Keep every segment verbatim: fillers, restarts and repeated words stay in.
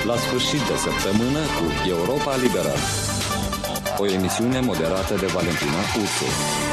la sfârșit de săptămână cu Europa Liberă. O emisiune moderată de Valentina Ursu.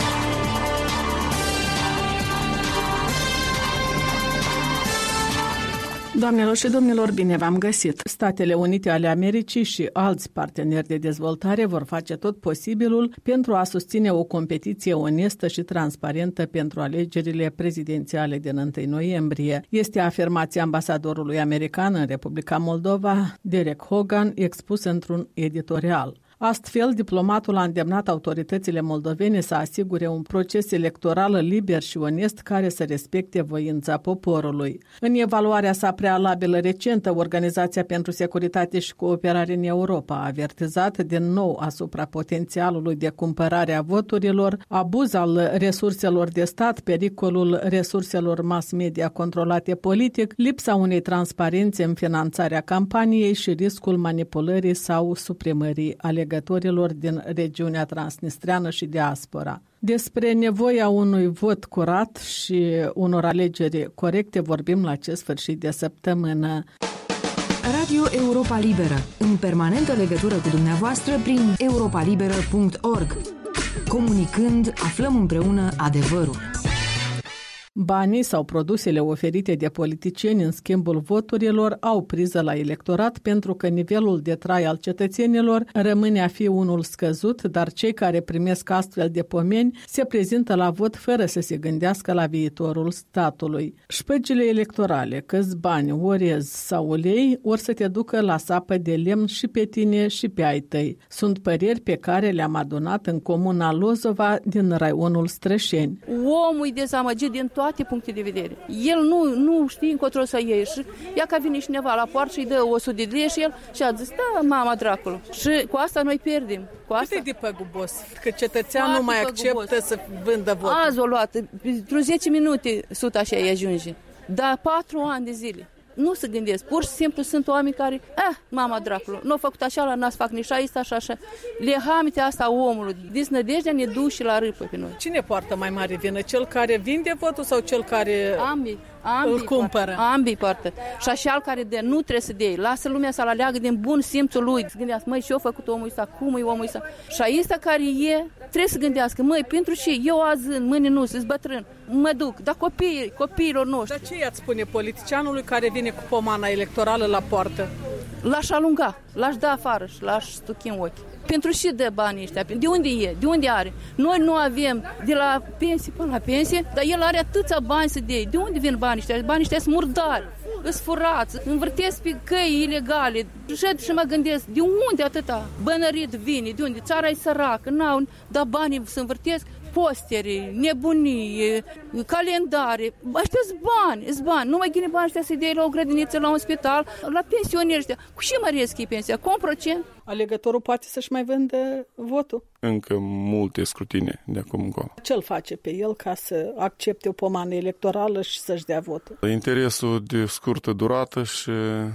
Doamnelor și domnilor, bine v-am găsit! Statele Unite ale Americii și alți parteneri de dezvoltare vor face tot posibilul pentru a susține o competiție onestă și transparentă pentru alegerile prezidențiale din întâi noiembrie. Este afirmația ambasadorului american în Republica Moldova, Derek Hogan, expus într-un editorial. Astfel, diplomatul a îndemnat autoritățile moldovene să asigure un proces electoral liber și onest care să respecte voința poporului. În evaluarea sa prealabilă recentă, Organizația pentru Securitate și Cooperare în Europa a avertizat din nou asupra potențialului de cumpărare a voturilor, abuz al resurselor de stat, pericolul resurselor mass media controlate politic, lipsa unei transparențe în finanțarea campaniei și riscul manipulării sau suprimării alegătorilor din regiunea transnistreană și diaspora. Despre nevoia unui vot curat și unor alegeri corecte vorbim la acest sfârșit de săptămână. Radio Europa Liberă, în permanentă legătură cu dumneavoastră prin europa liberă punct org. Comunicând, aflăm împreună adevărul. Banii sau produsele oferite de politicieni în schimbul voturilor au priză la electorat pentru că nivelul de trai al cetățenilor rămâne a fi unul scăzut, dar cei care primesc astfel de pomeni se prezintă la vot fără să se gândească la viitorul statului. Șpăgile electorale, câți bani, orez sau ulei, or să te ducă la sapă de lemn și pe tine și pe ai tăi. Sunt păreri pe care le-am adunat în comuna Lozova din raionul Strășeni. Omul e dezamăgit din toate toate puncte de vedere. El nu, nu știe încotro să ieși. Ia că vine cineva la poartă și îi dă o sută de lei și el și a zis, da, mama dracului. Și cu asta noi pierdem. Cu asta... Cât e de păgubos? Că cetățeanul nu mai acceptă să vândă votul. Azi o luat. Pentru zece minute suta așa îi ajunge. Dar patru ani de zile. Nu se gândesc. Pur și simplu sunt oameni care, ah, mama dracului, nu au făcut așa, la n-ați fac nici asta, așa, așa. Le hamite asta omului. Disnădejdea ne duce la râpă pe noi. Cine poartă mai mare vină? Cel care vinde votul sau cel care ambii, ambii îl cumpără? Poartă, ambii poartă. Și așa care de nu trebuie să dea. Lasă lumea să-l aleagă din bun simțul lui. Să gândească, măi, ce-a făcut omul ăsta? Cum e omul ăsta? Și aici care e, trebuie să gândească, măi, pentru ce? Eu azi, mâine nu, sunt bătrân. Mă duc, dar copiii, copiilor noștri. Dar ce i-ați spune politicianului care vine cu pomana electorală la poartă? L-aș alunga, l-aș da afară și l-aș stuchi în ochi. Pentru ce dă banii ăștia? De unde e? De unde are? Noi nu avem de la pensie până la pensie, dar el are atâția bani să dea. De unde vin banii ăștia? Banii ăștia sunt murdari, îs furați, învârtesc pe căi ilegale. Și mă gândesc, de unde atâta bănărit vine? De unde? Țara e săracă, n-au, dar banii se învârtesc. Posteri, nebunii, calendare, ăștia sunt bani, sunt bani. Nu mai ghine bani ăștia să-i dea la o grădiniță, la un spital, la pensionieri ăștia. Cu ce măresc ei pensia? Cu un procent? Alegătorul poate să-și mai vândă votul? Încă multe scrutine de acum încolo. Ce-l face pe el ca să accepte o pomană electorală și să-și dea votul? Interesul de scurtă durată și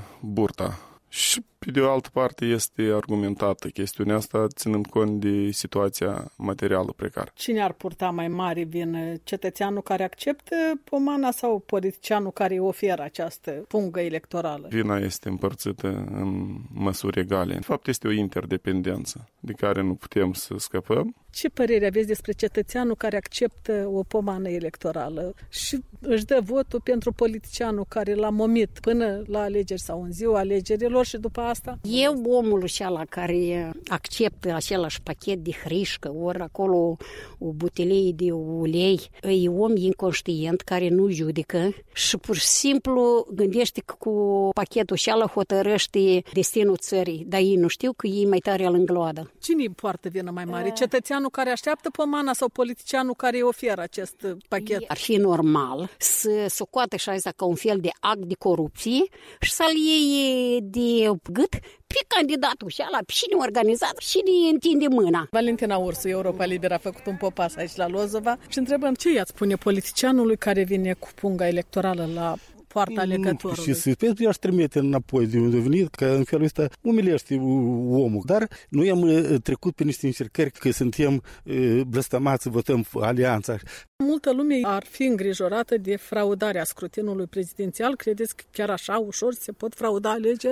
burta. Și pe de o altă parte este argumentată chestiunea asta ținând cont de situația materială precară. Cine ar purta mai mare vină? Cetățeanul care acceptă pomana sau politicianul care oferă această pungă electorală? Vina este împărțită în măsuri egale. De fapt, este o interdependență de care nu putem să scăpăm. Ce părere aveți despre cetățeanul care acceptă o pomană electorală și își dă votul pentru politicianul care l-a momit până la alegeri sau în ziua alegerilor și după asta? Eu, omul ăla care acceptă același pachet de hrișcă, ori acolo o butelie de ulei, e om inconștient care nu judecă și pur și simplu gândește că cu pachetul ăla hotărăște destinul țării, dar ei nu știu că ei mai tare îl îngloadă. Cine îi poartă vină mai mare? Cetățeanul care așteaptă pomana sau politicianul care îi oferă acest pachet? Ar fi normal să socoată și asta ca un fel de act de corupție și să-l iei de gât pe candidatul și ala, pe cine organizat și ne întinde mâna. Valentina Ursu, Europa Liberă, a făcut un popas aici la Lozova și întrebăm ce i-ați spune politicianului care vine cu punga electorală la poarta alegătorului. Și să pentru i-aș trimite înapoi de unde a venit, că în felul ăsta umilește omul. Dar noi am trecut pe niște încercări că suntem blăstămați să votăm alianța. Multă lume ar fi îngrijorată de fraudarea scrutinului prezidențial. Credeți că chiar așa ușor se pot frauda alegerile?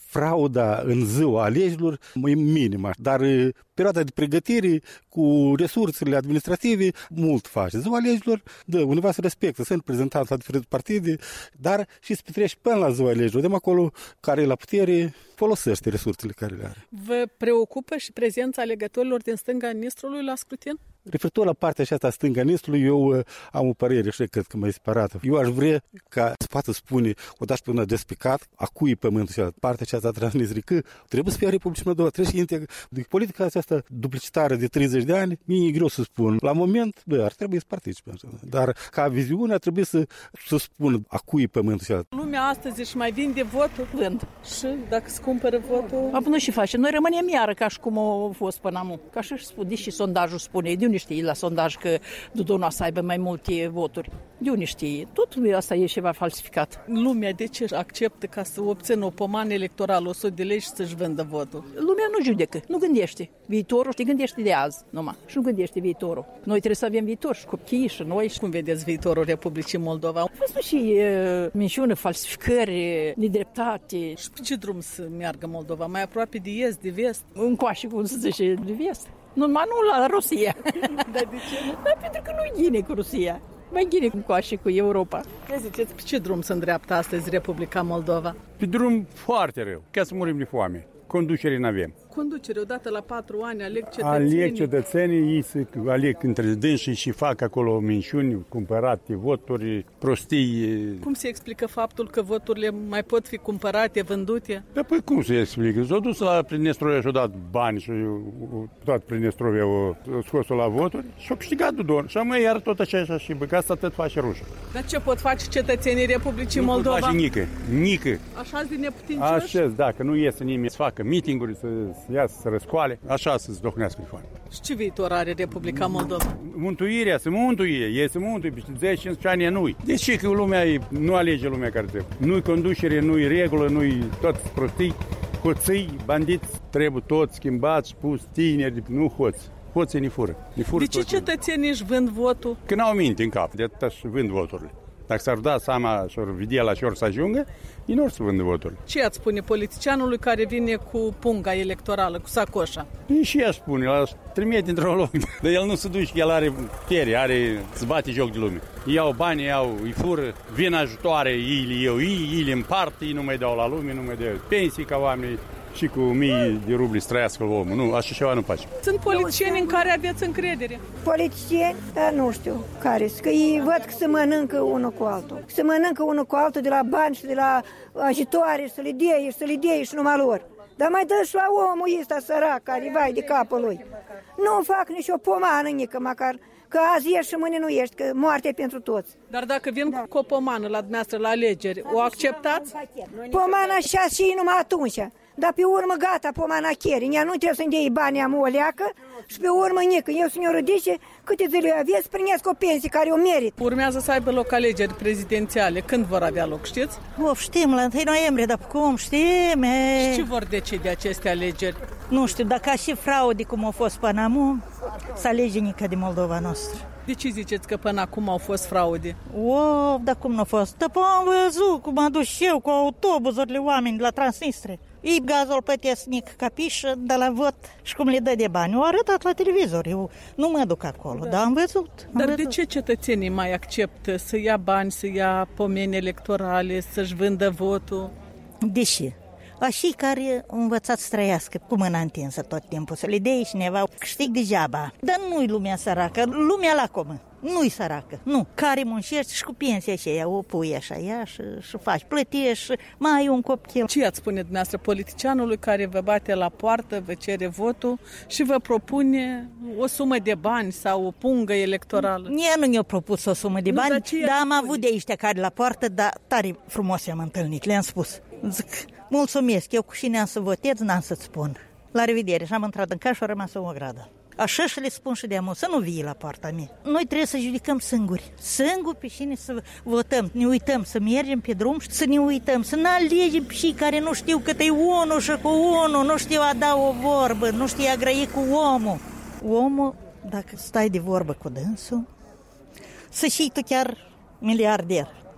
frauda în ziua alegerilor e minimă, dar perioada de pregătire cu resursele administrative mult face. Ziua alegerilor, da, undeva se respectă, sunt reprezentanți la diferite partide, dar și se petrece până la ziua alegerilor. De acolo, care e la putere, folosește resursele care le are. Vă preocupă și prezența alegătorilor din stânga Nistrului la scrutin? Referitor la partea aceasta a stânga Nistrului, eu am o părere și cred că mai separată. Eu aș vrea ca să poată spune, odată până despicat, a cui pământul și partea aceasta a Transnistriei, că trebuie să fie Republica Moldova, trebuie să integră. De politica aceasta duplicitară de treizeci de ani, mie e greu să spun. La moment, bă, ar trebui să participe. Dar ca viziune ar trebui să, să spun a cui pământul și Lumea astăzi își mai vinde votul? Vând. Și dacă se cumpără votul? Apoi nu și face. Noi rămânem iară ca și cum a fost până acum. Ca și spune, și sondajul spune. De unde știi la sondaj că Dodona să aibă mai multe voturi? De unde știi? Tot asta e ceva falsificat. Lumea de ce acceptă ca să obțină o pomană electorală, o sută de lei și să-și vândă votul? Lumea nu judecă, nu gândește. Viitorul te gândește de azi numai și nu gândește viitorul. Noi trebuie să avem viitor și copiii și noi. Cum vedeți viitorul Republicii Moldova? A fost și uh, minciună, falsificări, nedreptate. Și pe ce drum să meargă Moldova? Mai aproape de est, de vest? Încoace, cum se zice, de vest. Numai nu la Rusia. Dar de ce? Dar pentru că nu-i ghine cu Rusia. Mai ghine cu coașe cu Europa. Ce ziceți, pe ce drum se îndreaptă astăzi Republica Moldova? Pe drum foarte rău, ca să murim de foame. Conducere n-avem. Conducere, odată la patru ani, aleg cetățenii. Aleg cetățenii, ei se aleg între dânsii și fac acolo minciuni, cumpărate voturi, prostii. Cum se explică faptul că voturile mai pot fi cumpărate, vândute? Da, păi cum se explică? S-au dus la Pridnestrovia și-au dat bani și tot Pridnestrovia au scos-o la voturi și au câștigat Dodon. Și amă iar tot așa și bă, că asta tot face rușă. Dar ce pot face cetățenii Republicii nu Moldova? Nu pot face nică, nică. Așa-s de neputincioși? Așa, dacă nu iese nimeni să facă meeting-uri, să iasă, să răscoale, așa să-ți dohnească de foame. Și ce viitor are Republica Moldova? Mântuirea, să mântuie, e să mântuie, peste zece cincisprezece ani nu-i. De ce că lumea nu alege lumea care trebuie? Nu-i conducere, nu-i regulă, nu-i toți prostii, hoții, bandiți, trebuie toți schimbați, pus tineri, nu hoți. Hoții ne fură. Ne fură de ce cetățenii își vând votul? Că n-au minte în cap, de atât își vând voturile. Dacă s-ar da seama și-or vedea la și-or să ajungă, ei nu or să vândă voturile. Ce ați spune politicianului care vine cu punga electorală, cu sacoșa? E și ea spune, la trimite într-un loc. Dar el nu se duce, el are putere, are, se bate joc de lume. Iau bani, iau, îi fură, vin ajutoare, ei le iau, ei, ei le împart, ei nu mai dau la lume, nu mai dau pensii ca oamenii. Și cu mii de rubli să trăiască omul. Nu, așa ceva nu face. Sunt politicieni în care aveți încredere? Politicieni? Dar nu știu care. Că ei văd că se mănâncă unul cu altul. Se mănâncă unul cu altul de la bani și de la ajutoare, să le dea și să le dea și numai lor. Dar mai dă și la omul ăsta sărac care vai de capul lui. Nu fac nici o pomană nică măcar. Că azi ești și mâine nu ești, că moartea e pentru toți. Dar dacă vin da. cu o pomană la dumneavoastră la alegeri, o acceptați? Pomana și și numai atunci. Dar pe urmă gata, pomana chieri. Ea nu trebuie să-mi dea banii am o leacă și pe urmă nică. Eu sunt o rodice, câte zile aveți, primească o pensie care o merit. Urmează să aibă loc alegeri prezidențiale. Când vor avea loc, știți? Of, știm, la întâi noiembrie, dar cum știm? E... Și ce vor decide aceste alegeri? Nu știu, dacă ca și fraude cum au fost până acum, să alege nică de Moldova noastră. De ce ziceți că până acum au fost fraude? Of, dar cum nu a fost? Dar am văzut cum am dus eu cu autobuzurile oameni de la Transnistria. Ei gazul plătesc mic capișă de la vot și cum le dă de bani. O arătat la televizor. Eu nu mă duc acolo, da. dar am văzut. Am dar văzut. De ce cetățenii mai acceptă să ia bani, să ia pomeni electorale, să-și vândă votul? Deși? Așa care au învățat să trăiască cu mâna întinsă tot timpul, să le dea cineva câștig degeaba. Dar nu-i lumea săracă, lumea lacomă. Nu-i săracă, nu. Care muncești și cu pensia și ea o pui așa, ea și, și faci, plătești și mai ai un copil. Ce ați spune dumneavoastră politicianului care vă bate la poartă, vă cere votul și vă propune o sumă de bani sau o pungă electorală? Ea nu ne-a propus o sumă de bani, nu, dar, dar am avut de ăștia care la poartă, dar tare frumos i-am întâlnit, le-am spus. Zic, mulțumesc, eu cu cine am să votez, n-am să-ți spun. La revedere, și am intrat în casă și a rămas o gradă. Așa și le spun și de amul, să nu vii la poarta mea. Noi trebuie să judicăm singuri. Singuri pe cine să votăm. Ne uităm, să mergem pe drum și să ne uităm. Să ne alegem pe cei care nu știu cât e unul și cu unul, nu știu a da o vorbă, nu știu a grăi cu omul. Omul, dacă stai de vorbă cu dânsul, să știi tu chiar miliarder.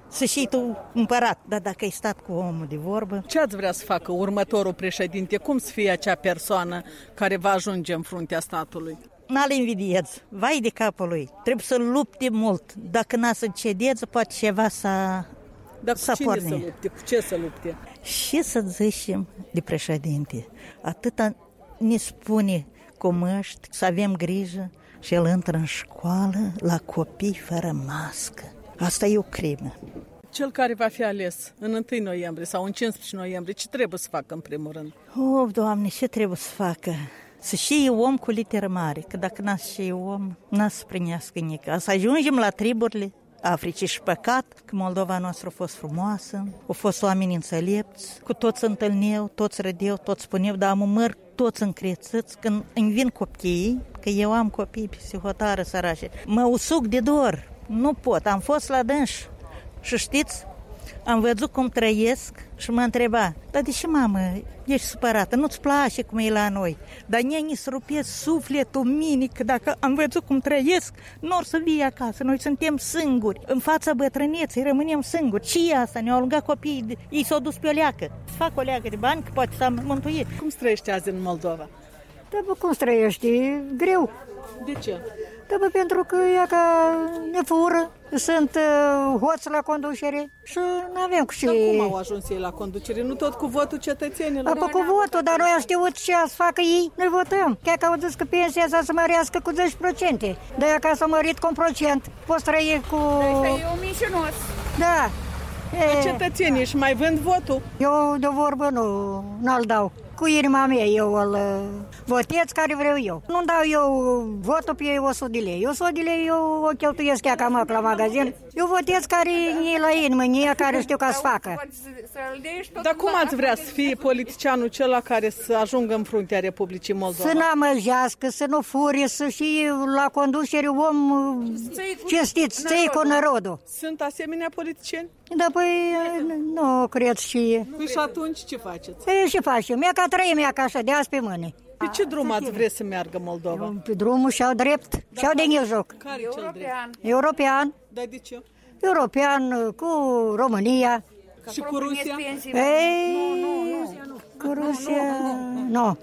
să știi tu împărat, dar dacă ai stat cu omul de vorbă... Ce ați vrea să facă următorul președinte? Cum să fie acea persoană care va ajunge în fruntea statului? N-al invidieți, vai de capul lui, trebuie să lupte mult. Dacă n-a să cedeți, poate ceva să... Dar cu cine să lupte? Cu ce să lupte? Și să zicem de președinte, atâta ne spune cu măști, să avem grijă și el intră în școală la copii fără mască. Asta e o crimă. Cel care va fi ales în întâi noiembrie sau în cincisprezece noiembrie, ce trebuie să facă în primul rând? Oh, Doamne, ce trebuie să facă? Să știe om cu literă mare, că dacă n-a să știe om, n-a să primească nică. Să ajungem la triburile Africii și păcat că Moldova noastră a fost frumoasă, au fost oameni înțelepți, cu toți întâlneau, toți râdeau, toți spuneau, dar am măr toți încrețiți când îmi vin copiii, că eu am copii psihotară sărace, mă usuc de dor, nu pot, am fost la dânși și știți, am văzut cum trăiesc și mă întreba, dar de ce, mamă, ești supărată, nu-ți place cum e la noi? Dar ne se rupe sufletul minic, că dacă am văzut cum trăiesc, nu or să vii acasă, noi suntem singuri, în fața bătrâneței rămânem singuri. Ce e asta? Ne-au alungat copiii, ei s-au dus pe o leacă. Fac o leacă de bani, că poate s-a mântuit. Cum trăiești azi în Moldova? Da, bă, cum trăiești? Greu. De ce? Da, bă, pentru că ea că ne fură, sunt uh, hoți la conducere și nu avem cu ce... Dar cum au ajuns ei la conducere? Nu tot cu votul cetățenilor? Apă cu votul, dar noi am știut ce să facă ei, noi votăm. Chiar că au zis că pensia să se mărească cu zece la sută. De-aia că s-a mărit cu un procent. Poți trăi cu... Asta e un mișinos. Da. E... Cetățenii își mai vând votul? Eu de vorbă nu, n-l dau. Cu inima mea eu îl votez care vreau eu. Nu dau eu votul pe o sută de lei. o sută de lei eu o cheltuiesc ea ca măc la magazin. Eu votez care e la inimă, e care știu ca să facă. Dar cum ați vrea să fie politicianul cela care să ajungă în fruntea Republicii Moldova? Să n-amăjească, să nu fure, să fie la conducere om cinstit, să iei cu narodul. Sunt asemenea politicieni? Da, păi nu cred și... Păi și atunci ce faceți? Păi ce facem? Mea ca trăim, ea ca așa, de azi pe mâine. Pe ce drum ați vrea să meargă Moldova? Pe drumul și-au drept, și-au de joc. Care e cel drept? European. Dar de ce? European cu România. Și cu Rusia? Ei, nu, nu, nu. Cu Rusia, nu.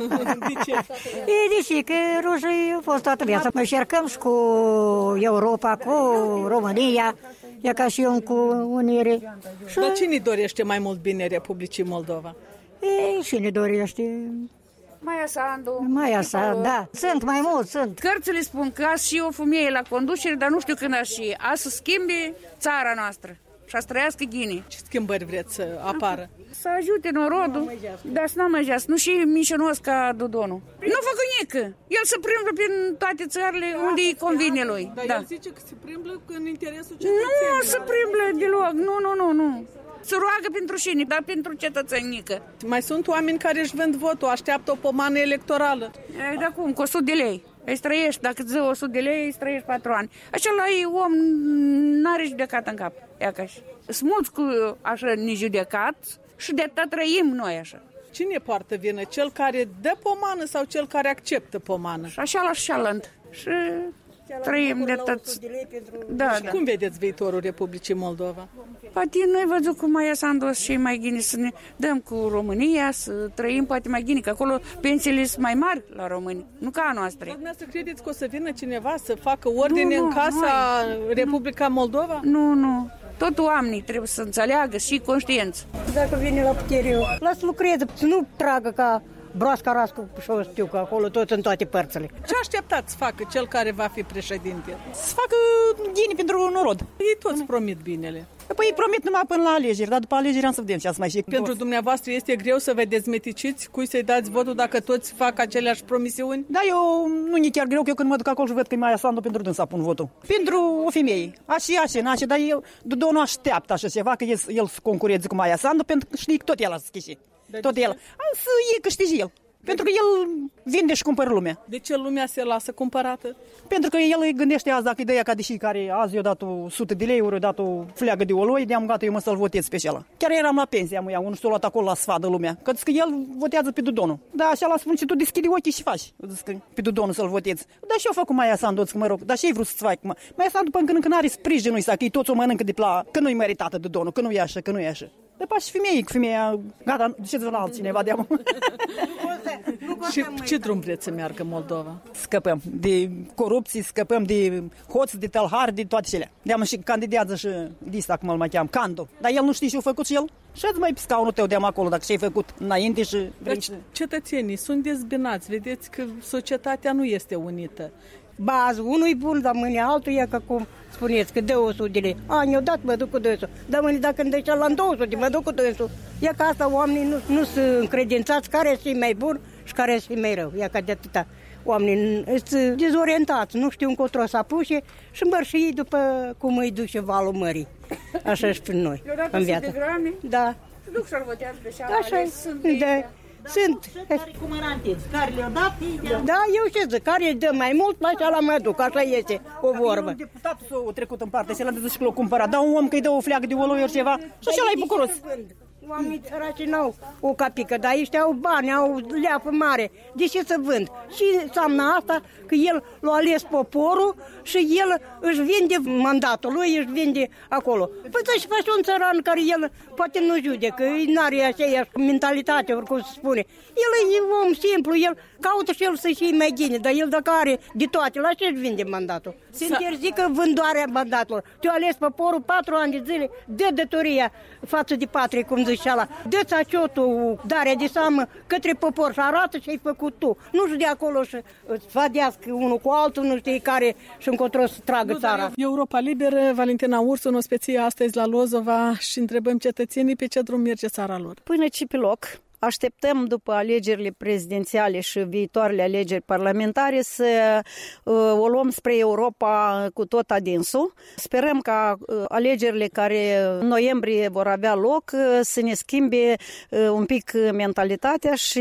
De ce? E deși că rușii au fost toată viața. Mă încercăm și cu Europa, cu România, e ca și eu cu unire. Dar cine dorește mai mult bine Republicii Moldova? Ei, cine dorește? Maia Sandu. Maia Sandu, da. Sunt mai mulți, sunt. Cărțile spun că azi și o femeie la conducere, dar nu știu când azi și azi să schimbe țara noastră și să trăiască ghinii. Ce schimbări vreți să apară? Să ajute norodul, dar să n-amăjească, nu și mișinos ca Dodonul. Nu facă nică. El se plimbă prin toate țările unde îi convine lui. Dar da. el zice că se plimbă în interesul cetățenilor. Nu se plimbă deloc, nu, nu, nu, nu. Se roagă pentru șini, dar pentru cetățenică. Mai sunt oameni care își vând votul, așteaptă o pomană electorală. E, de acum, cu o sută de lei. Îi străiești, dacă îți dă o sută de lei, îi străiești patru ani. Acela e om, n-are judecat în cap. Sunt mulți cu așa nejudecat și de atât trăim noi așa. Cine poartă vină? Cel care dă pomană sau cel care acceptă pomană? Și așa la șalant. Și trăim de tot. Da, și da. Cum vedeți viitorul Republicii Moldova? Poate noi văzut cu Maia Sandu și mai gine să ne dăm cu România, să trăim poate mai gine, că acolo pensiile sunt mai mari la români, nu ca a noastră. Dar dumneavoastră credeți că o să vină cineva să facă ordine nu, în casa noi, Republica nu, Moldova? Nu, nu. Tot oamenii trebuie să înțeleagă și conștienți. Dacă vine la putere, lasă lucreze, să nu tragă ca broasca rască și o știu că acolo tot în toate părțile. Ce așteptați să facă cel care va fi președinte? Să facă ghini pentru norod. Ei toți promit binele. Păi promit numai până la alegeri, dar după alegeri am să vedem ce să mai și. Pentru dumneavoastră este greu să vă dezmeticiți cui să-i dați votul dacă toți fac aceleași promisiuni? Da, eu nu e chiar greu, că eu când mă duc acolo și văd că e Maia Sandu, pentru dânsa pun votul. Pentru o femeie, așa, așa, așa, dar eu, Dodon nu așteaptă așa ceva, că el, el să concureze cu Maia Sandu, pentru că știi că tot el a schis. Tot el. Am să e câștigi el. Pentru că el vinde și cumpără lumea. De ce lumea se lasă cumpărată? Pentru că el îi gândește azi, dacă ideea ca deși care azi i-a dat o sută de lei, ori i-a dat o fleagă de oloi, de-am gata, eu mă să-l votez pe acela. Chiar eram la pensie, am iau, nu știu, luat acolo la sfadă lumea. Că zic că el votează pe Dudonu. Da, așa la spun și tu deschide ochii și faci. Zic că pe Dudonu să-l votezi. Dar și eu fac cu Maia Sandu, zic, mă rog, dar și ei vrut să-ți fac. Mă. Maia Sandu până când n-are sprijinul ăsta, că ei toți o mănâncă de pla, că nu-i meritată Dudonu, că nu e așa, că nu e așa. De pas și femeii, cu femeia, gata, duceți-vă la altcineva de-am. Și ce drum vreți să meargă Moldova? Scăpăm de corupție, scăpăm de hoți, de tălhari, de toate cele. De-am și candidează și Dista, cum îl mai cheam, Candu. Dar el nu știe ce-a făcut și el? Și-ați mai pe scaunul tău de-am acolo, dacă și-ai făcut înainte și... Deci, cetățenii sunt dezbinați, vedeți că societatea nu este unită. Ba, azi unul-i bun, dar mâine altul e, că cum spuneți, că dă o sută de lei. A, ne-o dat, mă duc cu dânsul. Dar mâine dacă îmi dă la două sute, mă duc cu dânsul. E ca asta oamenii nu, nu sunt încredințați care este mai bun și care este mai rău. E ca de atâta. Oamenii sunt dezorientați, nu știu încotro să apuce și îmbăr și ei după cum îi duce valul mării. Așa și prin noi, în viață. Da. Duc să-l votează pe seara. Așa sunt. Sunt. Care le-au dat, da, eu ce zic, care îi dă mai mult, la așa la mă duc, așa este o vorbă. Un deputat s-a trecut în parte, se l-a dus și l-a cumpărat, dar un om că îi dă o fleagă de oloi ori ceva și așa l-ai bucuros. Oamenii săraci n-au o capică, dar ăștia au bani, au leapă mare. De ce să vând? Și înseamnă asta că el l-a ales poporul și el își vinde mandatul lui, își vinde acolo. Păi să-și face un țăran care el poate nu judecă, n-are aceeași mentalitate, oricum se spune. El e om simplu, el caută și el să fie mai bine, dar el dacă are de toate, la ce își vinde mandatul? Se interzică vândoarea mandatului. Tu-a ales poporul patru ani de zile, dă datoria față de patrie, cum zice ala. Dă-ți aciotul, darea de seamă către popor și arată ce ai făcut tu. Nu știu de acolo și îți fadească unul cu altul, nu știu care și încotro să tragă țara. Europa Liberă, Valentina Ursu, în ospecie astăzi la Lozova și întrebăm cetățenii pe ce drum merge țara lor. Până ce pe loc. Așteptăm după alegerile prezidențiale și viitoarele alegeri parlamentare să uh, o luăm spre Europa cu tot adinsul. Sperăm ca uh, alegerile care în noiembrie vor avea loc uh, să ne schimbe uh, un pic mentalitatea și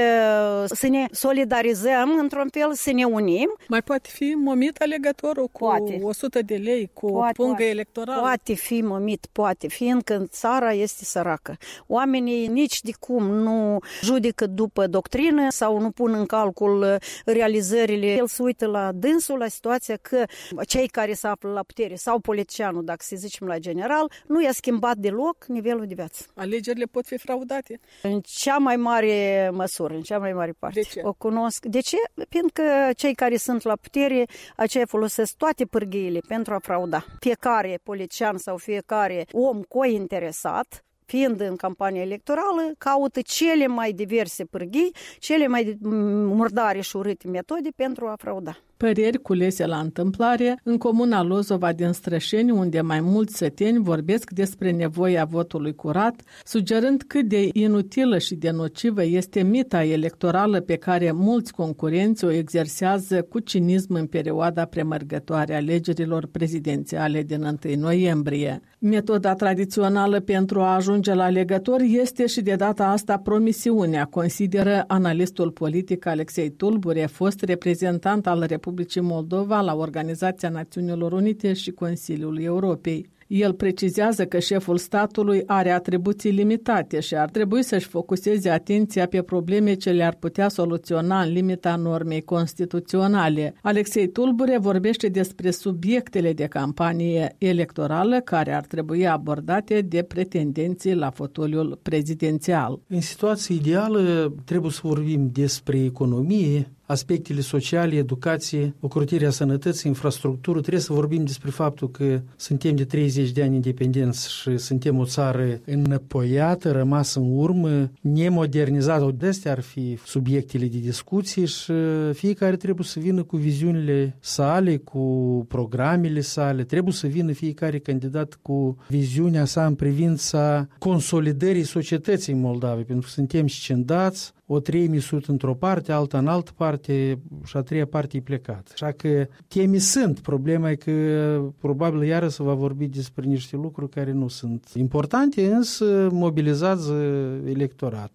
uh, să ne solidarizăm într-un fel, să ne unim. Mai poate fi momit alegătorul cu poate. o sută de lei, cu poate, o pungă electorală? Poate fi momit, poate, fiindcă țara este săracă. Oamenii nici de cum nu nu judecă după doctrină sau nu pun în calcul realizările. El se uită la dânsul, la situația că cei care se află la putere sau politicianul, dacă să zicem la general, nu i-a schimbat deloc nivelul de viață. Alegerile pot fi fraudate? În cea mai mare măsură, în cea mai mare parte. De ce? O cunosc. De ce? Pentru că cei care sunt la putere, aceia folosesc toate pârghiile pentru a frauda. Fiecare politician sau fiecare om cointeresat, fiind în campania electorală, caută cele mai diverse pârghii, cele mai murdare și urâte metode pentru a frauda. Păreri culese la întâmplare în comuna Lozova din Strășeni, unde mai mulți săteni vorbesc despre nevoia votului curat, sugerând cât de inutilă și de nocivă este mita electorală pe care mulți concurenți o exersează cu cinism în perioada premergătoare a alegerilor prezidențiale din întâi noiembrie. Metoda tradițională pentru a ajunge la alegători este și de data asta promisiunea, consideră analistul politic Alexei Tulbure, fost reprezentant al Republicii Republicii Moldova la Organizația Națiunilor Unite și Consiliul Europei. El precizează că șeful statului are atribuții limitate și ar trebui să-și focuseze atenția pe probleme ce le-ar putea soluționa în limita normei constituționale. Alexei Tulbure vorbește despre subiectele de campanie electorală care ar trebui abordate de pretendenții la fotoliul prezidențial. În situație ideală trebuie să vorbim despre economie, aspectele sociale, educație, ocrotirea sănătății, infrastructură. Trebuie să vorbim despre faptul că suntem de treizeci de ani independenți și suntem o țară înăpoiată, rămasă în urmă, nemodernizată. Destea ar fi subiectele de discuție și fiecare trebuie să vină cu viziunile sale, cu programele sale. Trebuie să vină fiecare candidat cu viziunea sa în privința consolidării societății în Moldova, pentru că suntem scindați, o treime sunt într-o parte, alta în altă parte și a treia parte e plecată. Așa că teme sunt. Problema e că probabil iară se va vorbi despre niște lucruri care nu sunt importante, însă mobilizează electoratul.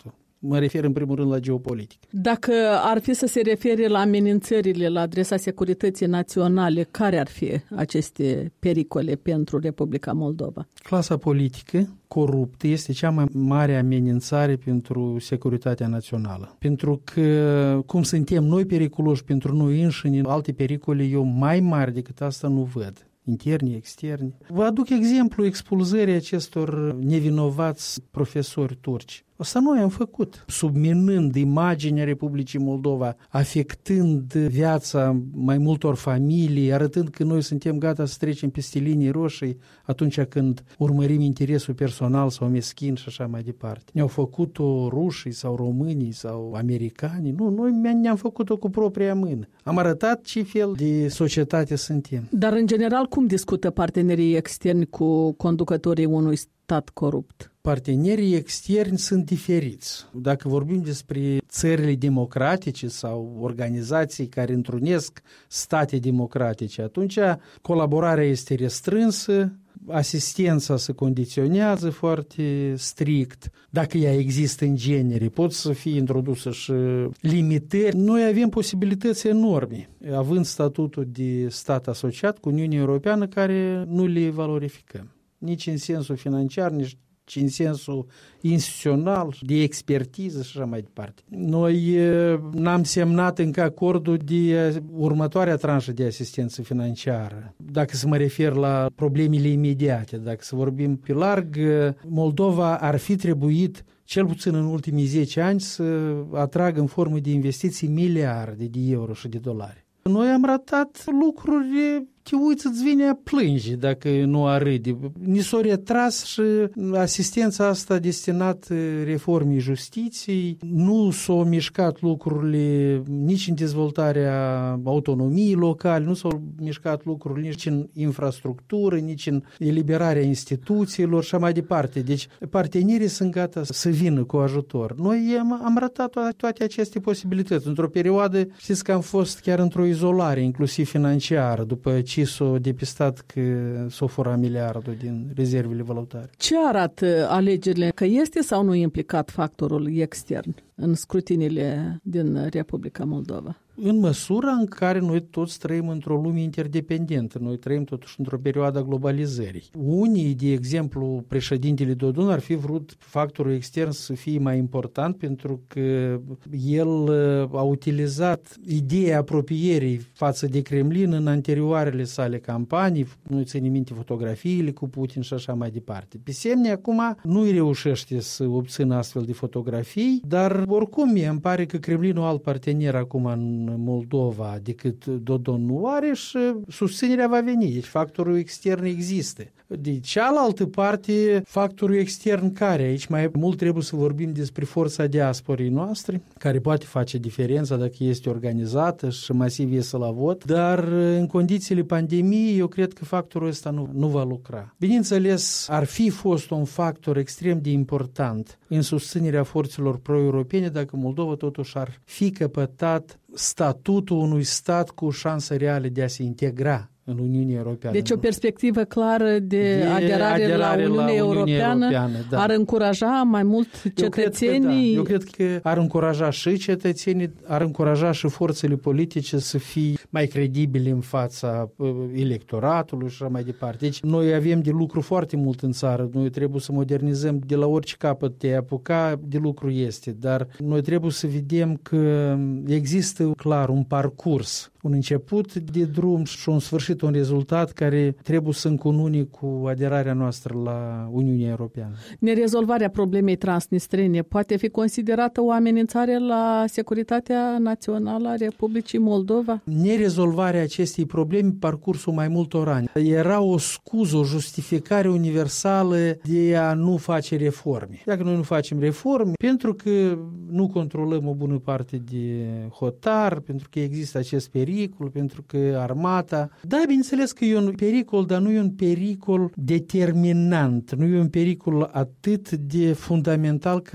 Mă refer în primul rând la geopolitică. Dacă ar fi să se refere la amenințările la adresa securității naționale, care ar fi aceste pericole pentru Republica Moldova? Clasa politică coruptă este cea mai mare amenințare pentru securitatea națională. Pentru că, cum suntem noi periculoși pentru noi înșine, alte pericole eu mai mari decât asta nu văd. Interni, externi. Vă aduc exemplu expulzării acestor nevinovați profesori turci. Asta noi am făcut, subminând imaginea Republicii Moldova, afectând viața mai multor familii, arătând că noi suntem gata să trecem peste linii roșii atunci când urmărim interesul personal sau meschin și așa mai departe. Ne-au făcut-o rușii sau românii sau americanii. Nu, noi ne-am făcut-o cu propria mână. Am arătat ce fel de societate suntem. Dar, în general, cum discută partenerii externi cu conducătorii unui stat corupt? Partenerii externi sunt diferiți. Dacă vorbim despre țările democratice sau organizații care întrunesc state democratice, atunci colaborarea este restrânsă, asistența se condiționează foarte strict. Dacă ea există în genere, pot să fie introdusă și limitări. Noi avem posibilități enorme, având statutul de stat asociat cu Uniunea Europeană, care nu le valorificăm. Nici în sensul financiar, nici în sensul instituțional, de expertiză și așa mai departe. Noi n-am semnat încă acordul de următoarea tranșă de asistență financiară. Dacă să mă refer la problemele imediate, dacă să vorbim pe larg, Moldova ar fi trebuit cel puțin în ultimii zece ani să atragă în formă de investiții miliarde de euro și de dolari. Noi am ratat lucruri, te uiți, îți vine a plânge dacă nu a râde. Ni s-a retras și asistența asta destinată reformei justiției, nu s-au mișcat lucrurile nici în dezvoltarea autonomiei locale, nu s-au mișcat lucrurile nici în infrastructură, nici în eliberarea instituțiilor și mai departe. Deci partenerii sunt gata să vină cu ajutor. Noi am, am ratat toate aceste posibilități. Într-o perioadă, știți că am fost chiar într-o izolare, inclusiv financiară, după ce s-a depistat că s-a furat miliardul din rezervele valutare. Ce arată alegerile? Că este sau nu implicat factorul extern în scrutiniile din Republica Moldova? În măsura în care noi toți trăim într-o lume interdependentă, noi trăim totuși într-o perioadă a globalizării. Unii, de exemplu, președintele Dodon ar fi vrut factorul extern să fie mai important pentru că el a utilizat ideea apropierii față de Kremlin în anterioarele sale campanii, nu ține minte fotografiile cu Putin și așa mai departe. Pe semne, acum nu-i reușește să obțină astfel de fotografii, dar oricum mie îmi pare că Kremlinul alt partener acum în Moldova decât Dodon nu are și susținerea va veni. Deci factorul extern există. De cealaltă parte, factorul extern care? Aici mai mult trebuie să vorbim despre forța diasporii noastre, care poate face diferența dacă este organizată și masiv iese la vot, dar în condițiile pandemiei eu cred că factorul ăsta nu, nu va lucra. Bineînțeles, ar fi fost un factor extrem de important în susținerea forțelor pro-europene dacă Moldova totuși ar fi căpătat statutul unui stat cu șanse reale de a se integra în Uniunea Europeană. Deci o perspectivă clară de, de aderare, aderare la Uniunea, la Uniunea Europeană, Europeană da. Ar încuraja mai mult cetățenii? Eu cred, că, da. Eu cred că ar încuraja și cetățenii, ar încuraja și forțele politice să fie mai credibile în fața electoratului și așa mai departe. Deci noi avem de lucru foarte mult în țară, noi trebuie să modernizăm de la orice capăt te apuca, de lucru este, dar noi trebuie să vedem că există clar un parcurs, un început de drum și un sfârșit, un rezultat care trebuie să încunune cu aderarea noastră la Uniunea Europeană. Nerezolvarea problemei transnistrene poate fi considerată o amenințare la securitatea națională a Republicii Moldova? Nerezolvarea acestei probleme parcursul mai multor ani. Era o scuză, o justificare universală de a nu face reforme. Dacă noi nu facem reforme, pentru că nu controlăm o bună parte de hotar, pentru că există acest pericol, pentru că armata... Da, bineînțeles că e un pericol, dar nu e un pericol determinant, nu e un pericol atât de fundamental ca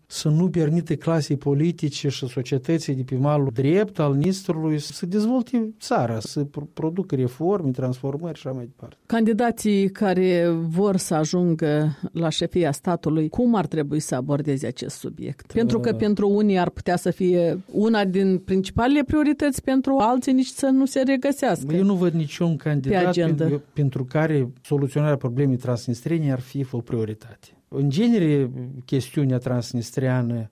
să nu permite clasei politice și societății de pe malul drept al Nistrului să dezvolte țara, să producă reforme, transformări și așa mai departe. Candidații care vor să ajungă la șefia statului, cum ar trebui să abordeze acest subiect? Pentru că pentru unii ar putea să fie una din principalele priorități, pentru alții nici să nu se regăsească. Eu nu văd niciun candidat pentru, pentru care soluționarea problemei transnistrene ar fi o prioritate. În genere, chestiunea transnistreană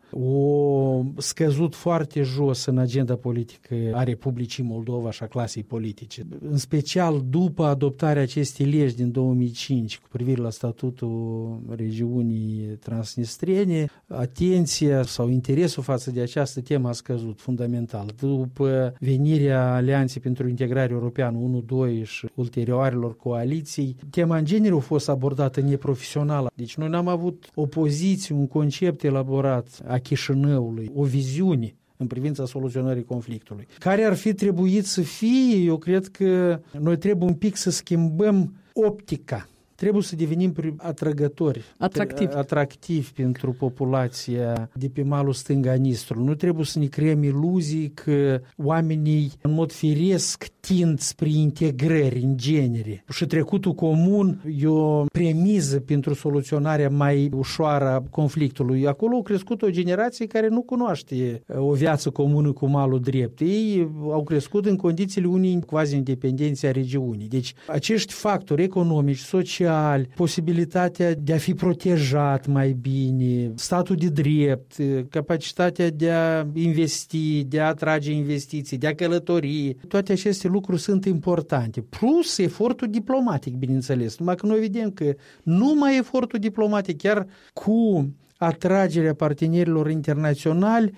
o scăzut foarte jos în agenda politică a Republicii Moldova și a clasei politice. În special după adoptarea acestei legi din două mii cinci cu privire la statutul regiunii transnistrene, atenția sau interesul față de această temă a scăzut fundamental. După venirea Alianței pentru Integrare Europeană unu doi și ulterioarelor coaliții, tema în genere a fost abordată neprofesională. Deci noi n-am Am avut o poziție, un concept elaborat a Chișinăului, o viziune în privința soluționării conflictului. Care ar fi trebuit să fie, eu cred că noi trebuie un pic să schimbăm optica. Trebuie să devenim atrăgători, atractivi. atractivi pentru populația de pe malul stâng a Nistrului. Nu trebuie să ne creăm iluzii că oamenii în mod firesc tind spre integrări în genere. Și trecutul comun e o premiză pentru soluționarea mai ușoară a conflictului. Acolo a crescut o generație care nu cunoaște o viață comună cu malul drept. Ei au crescut în condițiile unei quasi-independențe a regiunii. Deci acești factori economici, sociali, posibilitatea de a fi protejat mai bine, statul de drept, capacitatea de a investi, de a atrage investiții, de a călători, toate aceste lucruri sunt importante. Plus efortul diplomatic, bineînțeles. Numai că noi vedem că numai efortul diplomatic, chiar cu atragerea partenerilor internaționali,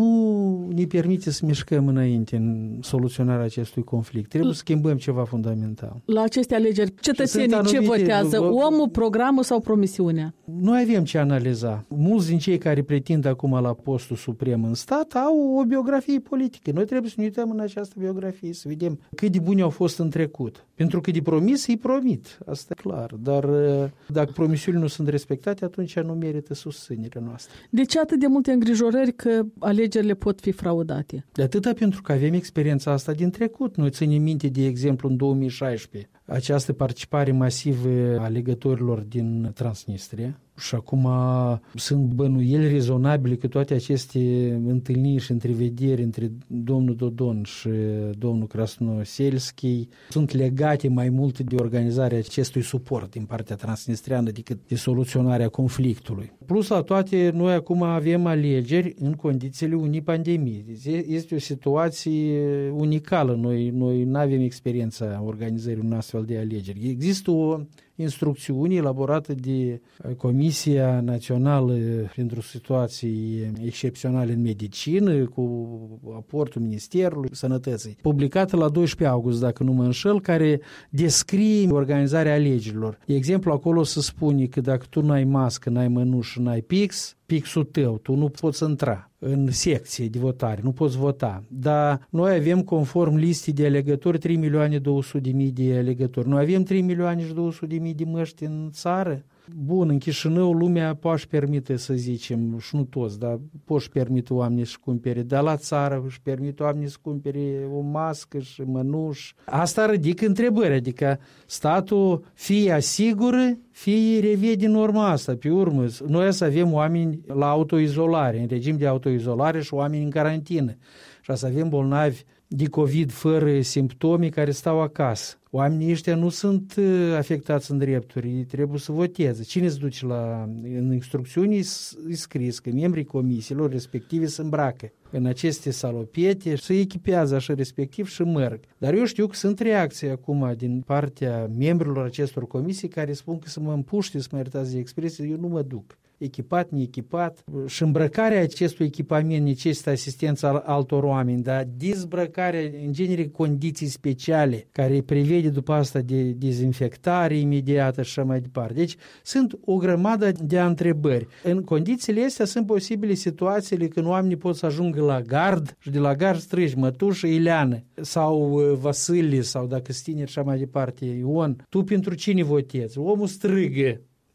nu ne permite să mișcăm înainte în soluționarea acestui conflict. Trebuie să schimbăm ceva fundamental. La aceste alegeri, cetățenii ce votează? Omul, programul sau promisiunea? Noi avem ce analiza. Mulți din cei care pretind acum la postul suprem în stat au o biografie politică. Noi trebuie să ne uităm în această biografie, să vedem cât de buni au fost în trecut. Pentru că de promis îi promit, asta e clar. Dar dacă promisiunile nu sunt respectate, atunci nu merită susținerea noastră. De ce atât de multe îngrijorări că alegerile pot fi fraudate? De atâta pentru că avem experiența asta din trecut. Noi ținem minte, de exemplu, în două mii șaisprezece, această participare masivă a alegătorilor din Transnistria. Și acum sunt bănuieli rezonabile că toate aceste întâlniri și întrevederi între domnul Dodon și domnul Krasnoselski sunt legate mai mult de organizarea acestui suport din partea transnistriană decât de soluționarea conflictului. Plus la toate, noi acum avem alegeri în condițiile unei pandemii. Este o situație unicală. Noi, noi nu avem experiența organizării unei astfel de alegeri. Există o instrucțiuni elaborată de Comisia Națională pentru Situații Excepționale în Medicină, cu aportul Ministerului Sănătății, publicată la doisprezece august, dacă nu mă înșel, care descrie organizarea alegerilor. De exemplu, acolo se spune că dacă tu n-ai mască, n-ai mănuși, n-ai pix, pixul tău, tu nu poți intra în secție de votare, nu poți vota. Dar noi avem, conform listii de alegători, trei milioane două sute de mii de alegători. Noi avem trei milioane și două sute de mii de măști în țară. Bun, în Chișinău lumea poate permite, să zicem, și nu toți, dar poți permite oamenii să cumpere. Dar la țară își permite oamenii să cumpere o mască și mănuși. Asta ridică întrebări, adică statul fie asigură, fie revede norma asta. Pe urmă, noi să avem oameni la autoizolare, în regim de autoizolare și oameni în carantină. Și să avem bolnavi de COVID fără simptome care stau acasă. Oamenii ăștia nu sunt afectați în drepturi, ei trebuie să voteze. Cine se duce la... În instrucțiuni e scris că membrii comisiilor respective se îmbracă în aceste salopete, se echipează așa respectiv și merg. Dar eu știu că sunt reacții acum din partea membrilor acestor comisii care spun că să mă împuște, să mă iertați de expresie, eu nu mă duc. Echipat, neechipat, și îmbrăcarea acestui echipament necesită asistența altor oameni, dar dezbrăcarea, în genere, condiții speciale, care prevede după asta de dezinfectare imediată și așa mai departe. Deci sunt o grămadă de întrebări. În condițiile astea sunt posibile situațiile când oamenii pot să ajungă la gard și de la gard strigi mătușă Ileană sau Vasile sau dacă sunt tineri și așa mai departe Ion, tu pentru cine votezi? Omul strigă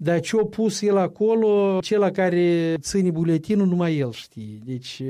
dar ce-a pus el acolo, cel care ține buletinul, numai el știe. Deci,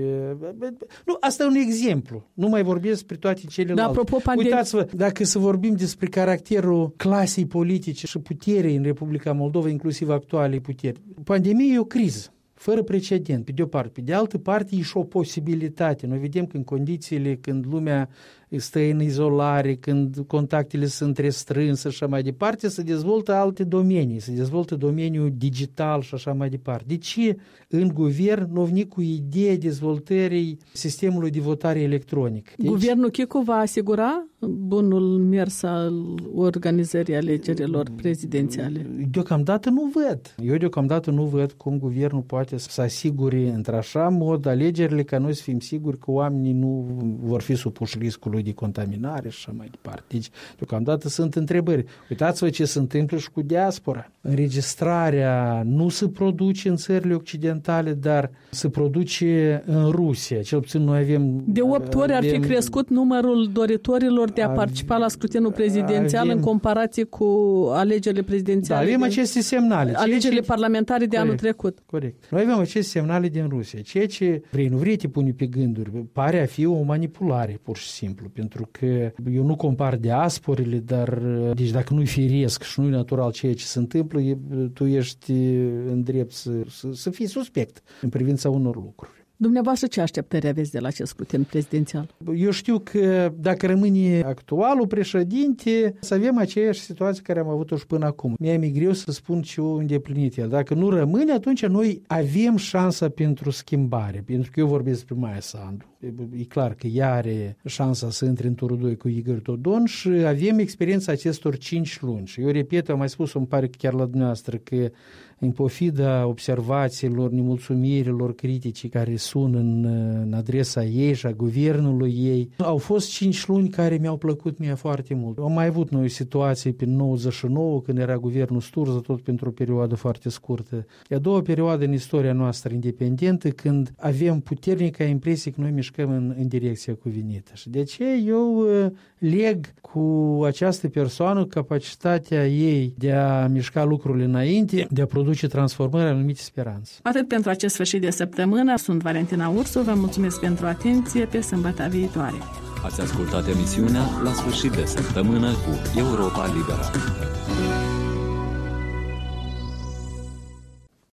nu, asta e un exemplu. Nu mai vorbesc despre toate celelalte. Da, apropo, pandem... Uitați-vă, dacă să vorbim despre caracterul clasei politice și puterii în Republica Moldova, inclusiv actualei puteri, pandemia e o criză fără precedent, pe de o parte. Pe de altă parte, e și o posibilitate. Noi vedem că în condițiile când lumea stă în izolare, când contactele sunt restrânse și așa mai departe, se dezvoltă alte domenii, se dezvoltă domeniul digital și așa mai departe. De ce în guvern nu veni cu ideea dezvoltării sistemului de votare electronic? Deci, Guvernul Chicu va asigura bunul mers al organizării alegerilor prezidențiale? Deocamdată nu văd. Eu deocamdată nu văd cum guvernul poate să asigure într-așa mod alegerile ca noi să fim siguri că oamenii nu vor fi supuși riscului de contaminare și așa mai departe. Deci, deocamdată sunt întrebări. Uitați-vă ce se întâmplă și cu diaspora. Înregistrarea nu se produce în țările occidentale, dar se produce în Rusia. Cel puțin noi avem... De opt ori ar fi crescut numărul doritorilor de a participa la scrutinul prezidențial avem, în comparație cu alegerile prezidențiale. Da, avem din, aceste semnale. Alegerile ce... parlamentare de corect, anul trecut. Corect. Noi avem aceste semnale din Rusia. Ceea ce vrei, nu vrei te pune pe gânduri, pare a fi o manipulare, pur și simplu. Pentru că eu nu compar diasporile, dar deci dacă nu-i firesc și nu-i natural ceea ce se întâmplă, tu ești în drept să, să, să fii suspect în privința unor lucruri. Dumneavoastră ce așteptări aveți de la acest scrutin prezidențial? Eu știu că dacă rămâne actualul președinte, să avem aceeași situație care am avut-o și până acum. Mi-e mi greu să spun ce o îndeplinit el. Dacă nu rămâne, atunci noi avem șansa pentru schimbare. Pentru că eu vorbesc despre Maia Sandu. E clar că ea are șansa să intre în turul doi cu Igor Dodon și avem experiența acestor cinci luni. Și eu repet, am mai spus, îmi pare că chiar la dumneavoastră, că în pofida observațiilor, nemulțumirilor, criticii care sun în, în adresa ei și a guvernului ei, au fost cinci luni care mi-au plăcut mie foarte mult. Am mai avut noi situații prin nouăzeci și nouă, când era guvernul Sturza, tot pentru o perioadă foarte scurtă. E a doua perioadă în istoria noastră independentă, când avem puternică impresie că noi mișcăm în, în direcția cuvenită. Și de ce eu leg cu această persoană capacitatea ei de a mișca lucrurile înainte, de a produce transformări anumite speranțe. Atât pentru acest sfârșit de săptămână. Sunt Valentina Ursu, vă mulțumesc pentru atenție, pe sâmbătă viitoare. Ați ascultat emisiunea La sfârșit de săptămână cu Europa Liberă.